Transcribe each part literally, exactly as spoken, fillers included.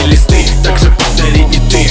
листы, так же повтори и ты.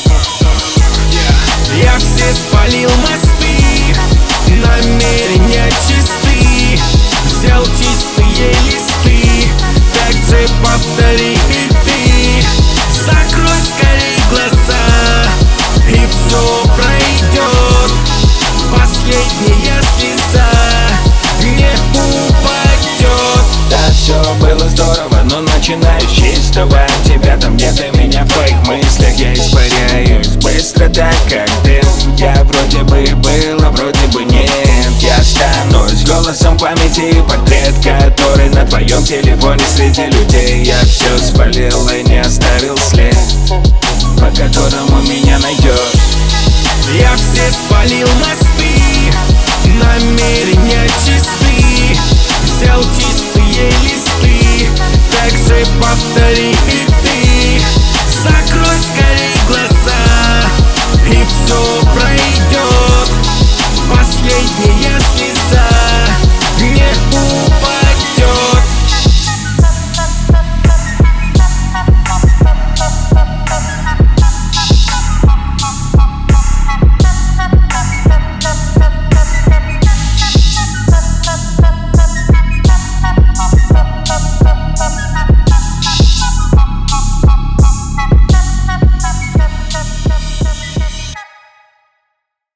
Я все спалил мосты, намерения чисты. Взял чистые листы, так же повтори и ты. Закрой скорей глаза, и все пройдет. Последняя слеза не упадет. Да, все было здорово, но начинаю с чистого. Тебя там нет, и меня в твоих мыслях. Я испаряюсь быстро, так как дым. Я вроде бы был, а вроде бы нет. Я становлюсь голосом памяти, портрет, который на твоем телефоне среди людей. Я все спалил и не